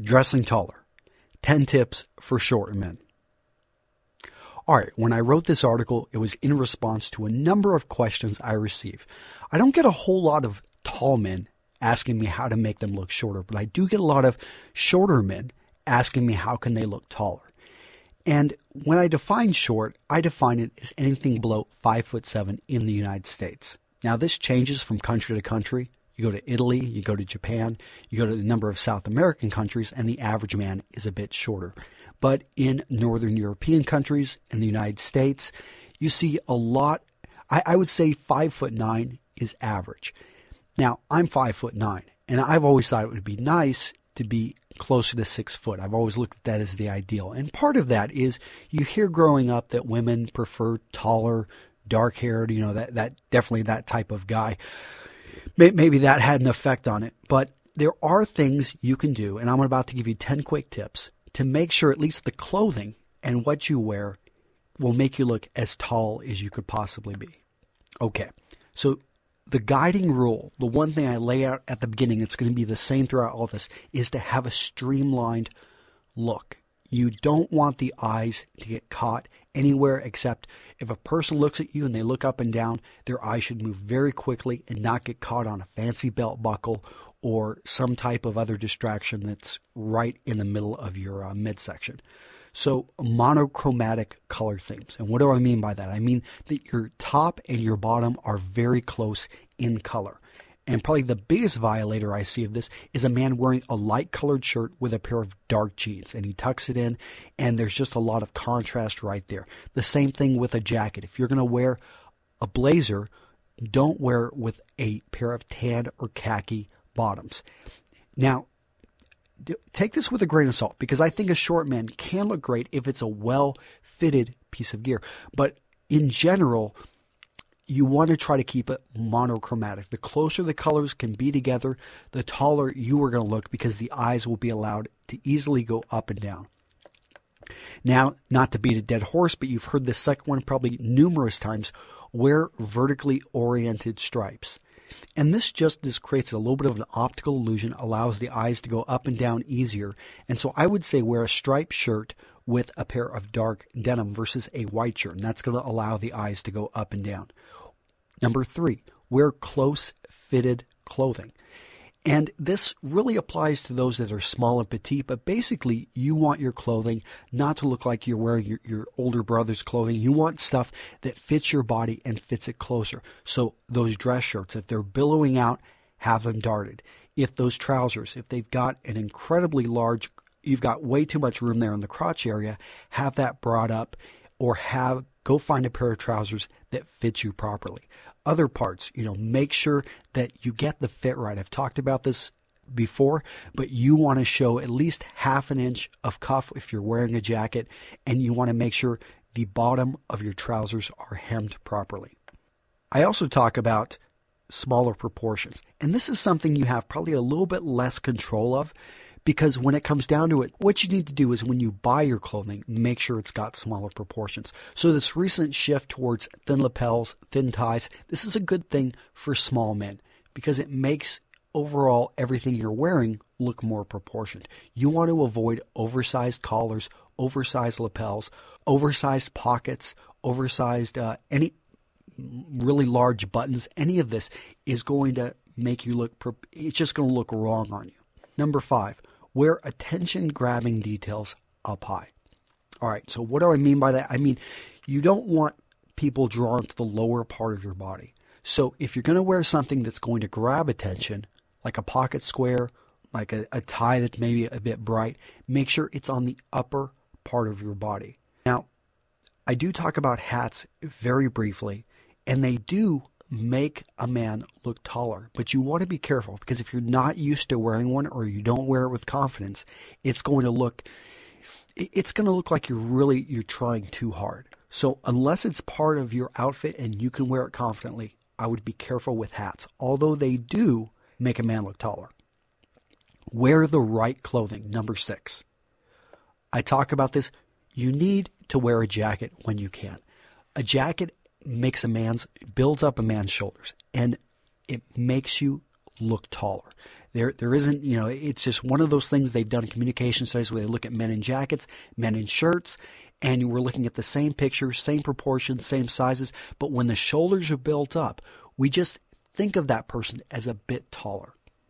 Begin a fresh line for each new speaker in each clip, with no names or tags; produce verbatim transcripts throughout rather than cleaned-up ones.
Dressing taller. ten tips for short men. All right, when I wrote this article, it was in response to a number of questions I receive. I don't get a whole lot of tall men asking me how to make them look shorter, but I do get a lot of shorter men asking me how can they look taller. And when I define short, I define it as anything below five foot seven in the United States. Now, this changes from country to country. You go to Italy, you go to Japan, you go to a number of South American countries, and the average man is a bit shorter. But in Northern European countries, in the United States, you see a lot. I, I would say five foot nine is average. Now, I'm five foot nine, and I've always thought it would be nice to be closer to six foot. I've always looked at that as the ideal. And part of that is you hear growing up that women prefer taller, dark-haired, you know, that, that definitely that type of guy. Maybe that had an effect on it. But there are things you can do, and I'm about to give you ten quick tips to make sure at least the clothing and what you wear will make you look as tall as you could possibly be. Okay, so the guiding rule, the one thing I lay out at the beginning, it's going to be the same throughout all this, is to have a streamlined look. You don't want the eyes to get caught anywhere except if a person looks at you and they look up and down, their eyes should move very quickly and not get caught on a fancy belt buckle or some type of other distraction that's right in the middle of your uh, midsection. So monochromatic color themes. And what do I mean by that? I mean that your top and your bottom are very close in color. And probably the biggest violator I see of this is a man wearing a light colored shirt with a pair of dark jeans, and he tucks it in, and there's just a lot of contrast right there. The same thing with a jacket. If you're going to wear a blazer, don't wear it with a pair of tan or khaki bottoms. Now, take this with a grain of salt, because I think a short man can look great if it's a well-fitted piece of gear. But in general, you want to try to keep it monochromatic. The closer the colors can be together, the taller you are going to look, because the eyes will be allowed to easily go up and down. Now, not to beat a dead horse, but you've heard this second one probably numerous times, wear vertically oriented stripes. And this just this creates a little bit of an optical illusion, allows the eyes to go up and down easier. And so I would say wear a striped shirt with a pair of dark denim versus a white shirt, and that's going to allow the eyes to go up and down. Number three, wear close-fitted clothing. And this really applies to those that are small and petite, but basically you want your clothing not to look like you're wearing your, your older brother's clothing. You want stuff that fits your body and fits it closer. So those dress shirts, if they're billowing out, have them darted. If those trousers, if they've got an incredibly large, you've got way too much room there in the crotch area, have that brought up, or have go find a pair of trousers that fits you properly. Other parts, you know, make sure that you get the fit right. I've talked about this before, but you want to show at least half an inch of cuff if you're wearing a jacket, and you want to make sure the bottom of your trousers are hemmed properly. I also talk about smaller proportions, and this is something you have probably a little bit less control of, because when it comes down to it, what you need to do is when you buy your clothing, make sure it's got smaller proportions. So this recent shift towards thin lapels, thin ties, this is a good thing for small men because it makes overall everything you're wearing look more proportioned. You want to avoid oversized collars, oversized lapels, oversized pockets, oversized uh, any really large buttons. Any of this is going to make you look, it's just going to look wrong on you. Number five, wear attention-grabbing details up high. All right, so what do I mean by that? I mean, you don't want people drawn to the lower part of your body. So if you're going to wear something that's going to grab attention, like a pocket square, like a, a tie that's maybe a bit bright, make sure it's on the upper part of your body. Now, I do talk about hats very briefly, and they do make a man look taller, but you want to be careful, because if you're not used to wearing one or you don't wear it with confidence, it's going to look it's going to look like you're really you're trying too hard. So unless it's part of your outfit and you can wear it confidently, I would be careful with hats, although they do make a man look taller. Wear the right clothing. Number six. I talk about this. You need to wear a jacket when you can. A jacket makes a man's, builds up a man's shoulders, and it makes you look taller. There, there isn't, you know, it's just one of those things they've done communication studies where they look at men in jackets, men in shirts, and we're looking at the same picture, same proportions, same sizes. But when the shoulders are built up, we just think of that person as a bit taller.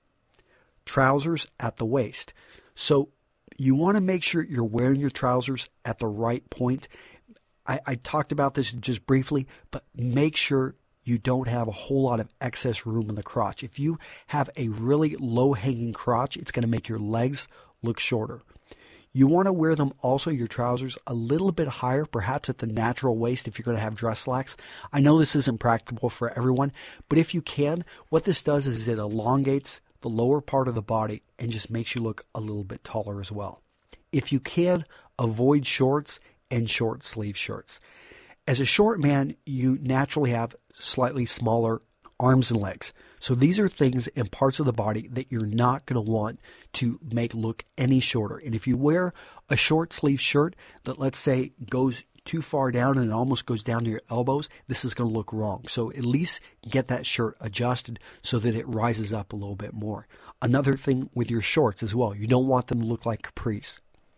Trousers at the waist. So you want to make sure you're wearing your trousers at the right point. I, I talked about this just briefly, but make sure you don't have a whole lot of excess room in the crotch. If you have a really low-hanging crotch, it's going to make your legs look shorter. You want to wear them also, your trousers, a little bit higher, perhaps at the natural waist if you're going to have dress slacks. I know this isn't practical for everyone, but if you can, what this does is it elongates the lower part of the body and just makes you look a little bit taller as well. If you can, avoid shorts and short sleeve shirts. As a short man, you naturally have slightly smaller arms and legs. So these are things and parts of the body that you're not going to want to make look any shorter. And if you wear a short sleeve shirt that, let's say, goes too far down and it almost goes down to your elbows, this is going to look wrong. So at least get that shirt adjusted so that it rises up a little bit more. Another thing with your shorts as well, you don't want them to look like capris.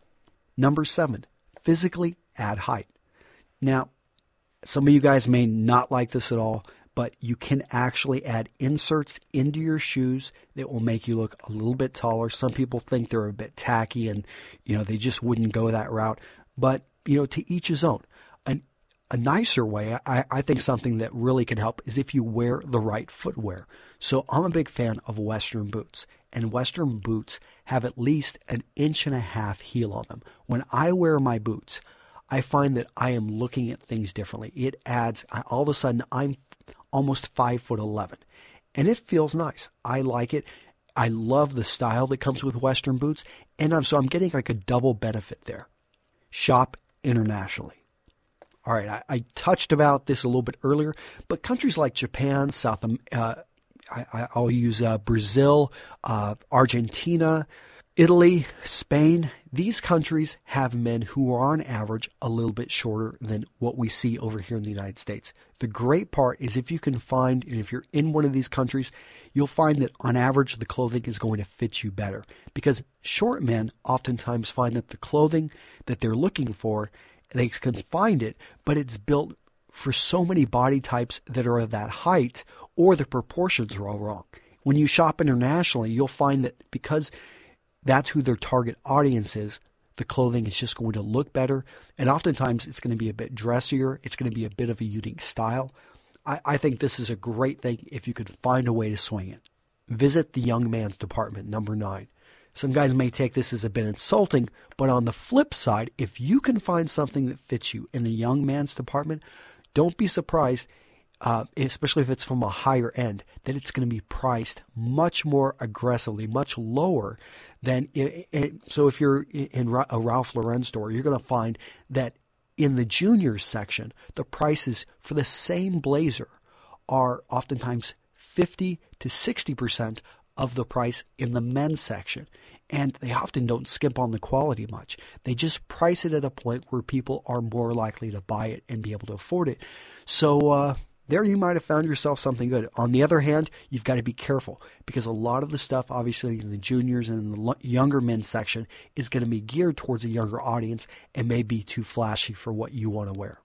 Number seven, physically add height. Now, some of you guys may not like this at all, but you can actually add inserts into your shoes that will make you look a little bit taller. Some people think they're a bit tacky and, you know, they just wouldn't go that route. But, you know, to each his own. An, a nicer way, I, I think something that really can help is if you wear the right footwear. So I'm a big fan of Western boots, and Western boots have at least an inch and a half heel on them. When I wear my boots, I find that I am looking at things differently. It adds, all of a sudden, I'm almost five foot eleven, and it feels nice. I like it. I love the style that comes with Western boots, and I'm, so I'm getting like a double benefit there. Shop internationally. All right, I, I touched about this a little bit earlier, but countries like Japan, South, uh, I, I'll use uh, Brazil, uh, Argentina, Italy, Spain, these countries have men who are on average a little bit shorter than what we see over here in the United States. The great part is if you can find, and if you're in one of these countries, you'll find that on average the clothing is going to fit you better. Because short men oftentimes find that the clothing that they're looking for, they can find it, but it's built for so many body types that are of that height, or the proportions are all wrong. When you shop internationally, you'll find that because that's who their target audience is, the clothing is just going to look better. And oftentimes it's going to be a bit dressier. It's going to be a bit of a unique style. I, I think this is a great thing if you could find a way to swing it. Visit the young man's department, number nine. Some guys may take this as a bit insulting, but on the flip side, if you can find something that fits you in the young man's department, don't be surprised, Uh, especially if it's from a higher end, that it's going to be priced much more aggressively, much lower than it, it, so if you're in a Ralph Lauren store, you're going to find that in the juniors section, the prices for the same blazer are oftentimes fifty to sixty percent of the price in the men's section. And they often don't skimp on the quality much. They just price it at a point where people are more likely to buy it and be able to afford it. So, uh, there you might have found yourself something good. On the other hand, you've got to be careful because a lot of the stuff, obviously, in the juniors and in the younger men's section is going to be geared towards a younger audience and may be too flashy for what you want to wear.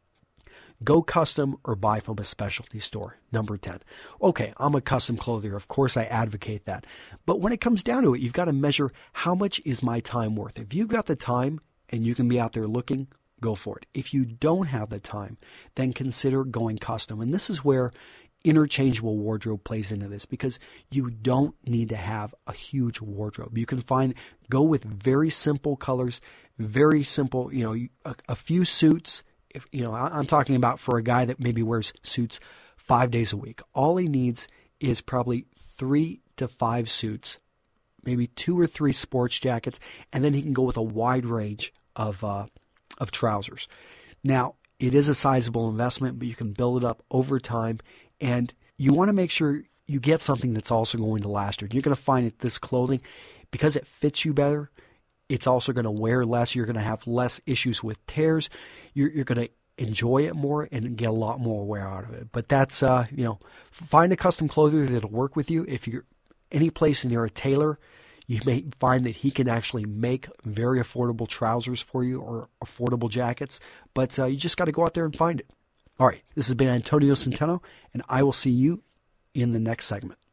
Go custom or buy from a specialty store. Number ten. Okay, I'm a custom clothier. Of course, I advocate that. But when it comes down to it, you've got to measure how much is my time worth. If you've got the time and you can be out there looking, go for it. If you don't have the time, then consider going custom. And this is where interchangeable wardrobe plays into this because you don't need to have a huge wardrobe. You can find, go with very simple colors, very simple, you know, a, a few suits. If, you know, I'm talking about for a guy that maybe wears suits five days a week. All he needs is probably three to five suits, maybe two or three sports jackets, and then he can go with a wide range of, uh, of trousers. Now, it is a sizable investment, but you can build it up over time, and you want to make sure you get something that's also going to last you. You're going to find that this clothing, because it fits you better, it's also going to wear less. You're going to have less issues with tears. You're, you're going to enjoy it more and get a lot more wear out of it. But that's, uh, you know, find a custom clothier that'll work with you. If you're any place near a tailor, you may find that he can actually make very affordable trousers for you or affordable jackets, but uh, you just got to go out there and find it. All right, this has been Antonio Centeno, and I will see you in the next segment.